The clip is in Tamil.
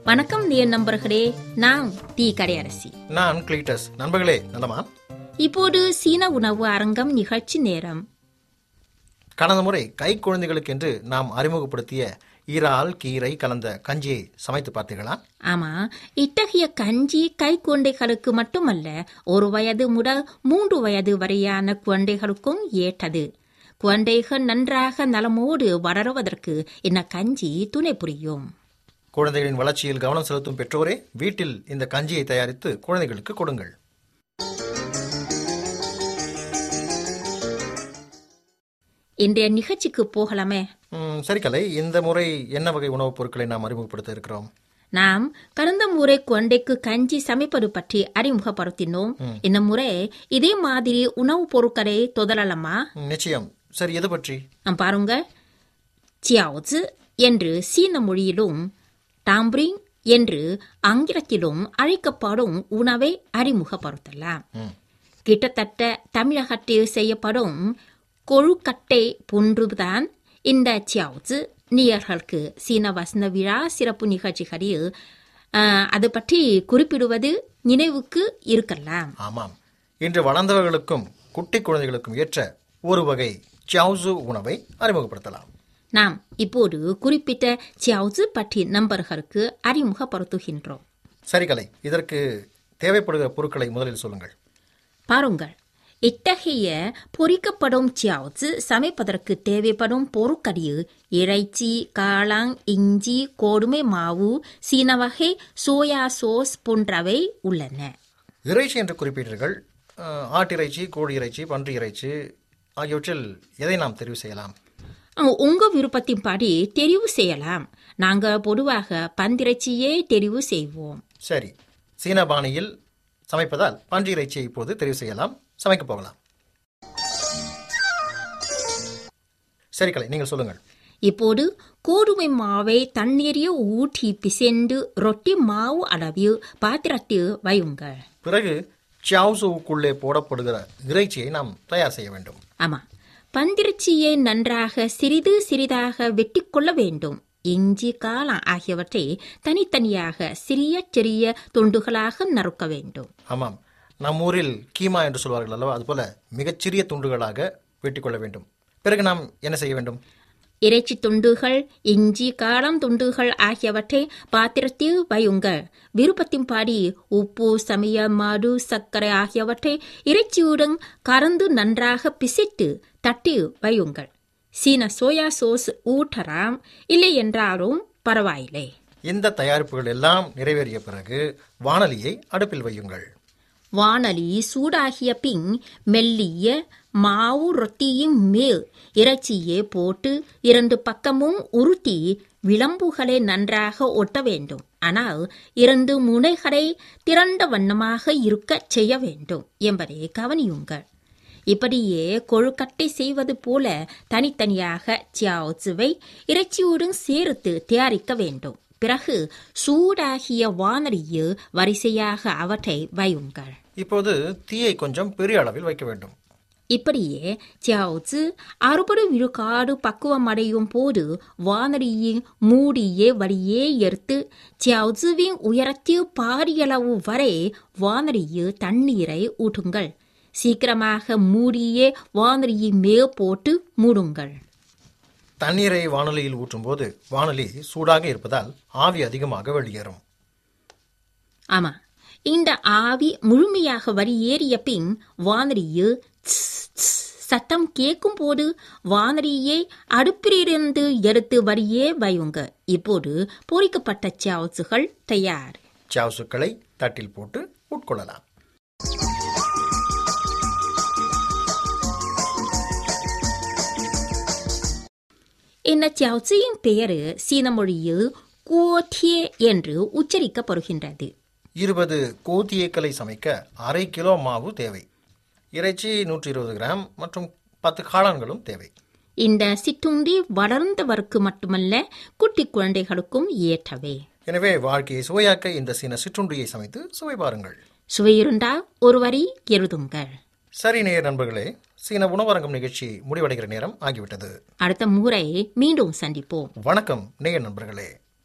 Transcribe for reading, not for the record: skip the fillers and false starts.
வணக்கம் நேயர் நண்பர்களே, நான் டி கடையரசி. நான் கிளீட்டஸ். நண்பர்களே நலமா? இப்போது சீன உணவு அரங்கம் நிகழ்ச்சி நேரம். கடந்த முறை கை குழந்தைகளுக்கென்று நாம் அறிமுகப்படுத்திய இறால் கீரை கலந்த கஞ்சியை சமைத்து பார்த்தீர்களா? ஆமா, இத்தகைய கஞ்சி கை குழந்தைகளுக்கு மட்டுமல்ல, 1 வயது முதல் 3 வயது வரையான குழந்தைகளுக்கும் ஏற்றது. குழந்தைகள் நன்றாக நலமோடு வளருவதற்கு இந்த கஞ்சி துணை புரியும். குழந்தைகளின் வளர்ச்சியில் கவனம் செலுத்தும் பெற்றோரே வீட்டில் இந்த கஞ்சியை தயாரித்து குழந்தைகளுக்கு கொடுங்கள். இன்றைய நிகழ்ச்சிக்கு போகலாமே? சரி கலை, இந்த முறை என்ன வகை உணவுப் பொருட்களை நாம் அறிமுகப்படுத்த இருக்கிறோம்? நாம் கடந்த முறை குழந்தைக்கு கஞ்சி சமைப்பது பற்றி அறிமுகப்படுத்தினோம். இந்த முறை இதே மாதிரி உணவுப் பொருட்களை தொடரலாமா? நிச்சயம். சரி, எது பற்றி? பாருங்க, ஜியாவுzi என்று சீன மொழியிலும் டாம்பரிங் என்று ஆங்கிலத்திலும் அழைக்கப்படும் உணவை அறிமுகப்படுத்தலாம். கிட்டத்தட்ட தமிழகத்தில் செய்யப்படும் கொழுக்கட்டை போன்றுதான் இந்த ஜியாவுzi. நேயர்களுக்கு சீன வசந்த விழா சிறப்பு நிகழ்ச்சிகளில் அது பற்றி குறிப்பிடுவது நினைவுக்கு இருக்கலாம். ஆமாம், இன்று வளர்ந்தவர்களுக்கும் குட்டி குழந்தைகளுக்கும் ஏற்ற ஒரு வகை ஜியாவுzi உணவை அறிமுகப்படுத்தலாம். நாம் இப்போது குறிப்பிட்ட ஜியாவுzi பற்றி நண்பர்களுக்கு அறிமுகப்படுத்துகின்றோம். சரி கலை, இதற்கு தேவைப்படுகிற பொருட்களை முதலில் சொல்லுங்கள். பாருங்கள், இத்தகைய பொரிக்கப்படும் ஜியாவுzi சமைப்பதற்கு தேவைப்படும் பொருட்களில் இறைச்சி, காளான், இஞ்சி, கோதுமை மாவு, சீன வகை சோயா சோஸ் போன்றவை உள்ளன. இறைச்சி என்று குறிப்பிட்டீர்கள். ஆட்டிறைச்சி, கோழி இறைச்சி, பன்றி இறைச்சி ஆகியவற்றில் எதை நாம் தெரிவு செய்யலாம்? உங்க விருப்பத்தின்படி தெரிவு செய்யலாம். நாங்கள் பொதுவாக பன்றிறைச்சியே தெரிவு செய்வோம். சரி, சீன பாணியில் சமைப்பதால் பன்றி இறைச்சியை இப்போது தெரிவு செய்யலாம். சமைக்க போகலாம். சரி கலை, நீங்கள் சொல்லுங்கள். இப்போது கோதுமை மாவை தண்ணீரில் ஊற்றி பிசைந்து ரொட்டி மாவு அளவில் பாத்திரத்தில் வையுங்கள். பிறகு ஜியாவுziக்குள்ளே போடப்படுகிற இறைச்சியை நாம் தயார் செய்ய வேண்டும். ஆமா, பன்றிறைச்சியை நன்றாக சிறிது சிறிதாக வெட்டி கொள்ள வேண்டும். இஞ்சி, காளான் ஆகியவற்றை தனித்தனியாக சிறிய சிறிய துண்டுகளாக நறுக்க வேண்டும். ஆமாம், நம் ஊரில் கீமா என்று சொல்வார்கள் அல்லவா, அதுபோல மிகச்சிறிய துண்டுகளாக வெட்டி கொள்ள வேண்டும். பிறகு நாம் என்ன செய்ய வேண்டும்? இறைச்சி துண்டுகள், இஞ்சி, காளான் துண்டுகள் ஆகியவற்றை பாத்திரத்தில் வையுங்கள். விருப்பத்தின்படி உப்பு, சமையல் மது, சர்க்கரை ஆகியவற்றை இறைச்சியுடன் கலந்து நன்றாக பிசைத்து தட்டில் வையுங்கள். சீன சோயா சோஸ் ஊற்றலாம், இல்லை என்றாலும் பரவாயில்லை. இந்த தயாரிப்புகள் எல்லாம் நிறைவேறிய பிறகு வாணலியை அடுப்பில் வையுங்கள். வாணலி சூடாகிய பின் மெல்லிய மாவு ரொட்டியின் மேல் இறைச்சியை போட்டு 2 பக்கமும் உருட்டி விளம்புகளை நன்றாக ஒட்ட வேண்டும். ஆனால் 2 முனைகளை திறந்த வண்ணமாக இருக்க செய்ய வேண்டும் என்பதை கவனியுங்கள். இப்படியே கொழுக்கட்டை செய்வது போல தனித்தனியாக ஜியாவுziவை இறைச்சியுடன் சேர்த்து தயாரிக்க வேண்டும். பிறகு சூடாகிய வாணலியில் வரிசையாக அவற்றை வையுங்கள். இப்போது தீயை கொஞ்சம் பெரிய அளவில் வைக்க வேண்டும். இப்படியே ஜியாவுzi 60 விழுக்காடு பக்குவம் அடையும் போது வாணலியின் மூடியை வழியே எடுத்து ஜியாவுziவின் உயரத்தில் பாதியளவு வரை வாணலியில் தண்ணீரை ஊற்றுங்கள். சீக்கிரமாக மூடியே வாணலியின் மேல் போட்டு மூடுங்கள். தண்ணீரை வாணலியில் ஊற்றும் போது வாணலி சூடாக இருப்பதால் ஆவி அதிகமாக வெளியேறும். ஆமா, இந்த ஆவி முழுமையாக வெளியேறிய பின் வாணலியில் சத்தம் கேட்கும் போது வாணலியை அடுப்பிலிருந்து எடுத்து வெளியே வையுங்க. இப்போது பொரிக்கப்பட்ட ஜியாவுziகள் தயார். ஜியாவுziகளை தட்டில் போட்டு உட்கொள்ளலாம். இந்த ஜியாவுziயின் பெயர் சீன மொழியில் குஓடியே என்று உச்சரிக்கப்படுகின்றது. 20 கோத்தியேக்களை சமைக்க 1/2 கிலோ மாவு தேவை. இறைச்சி 120 கிராம் மற்றும் 10 காளான்களும் தேவை. இந்த சிற்றுண்டி வளர்ந்தவருக்கு மட்டுமல்ல, குட்டி குழந்தைகளுக்கும் ஏற்றவே. எனவே வாழ்க்கையை சுவையாக்க இந்த சீன சிற்றுண்டியை சமைத்து சுவை பாருங்கள். சுவையிருந்தால் ஒரு வரி எழுதுங்கள். சரி நேயர் நண்பர்களே, சீன உணவரங்கம் நிகழ்ச்சி முடிவடைகிற நேரம் ஆகிவிட்டது. அடுத்த முறை மீண்டும் சந்திப்போம். வணக்கம் நேயர் நண்பர்களே.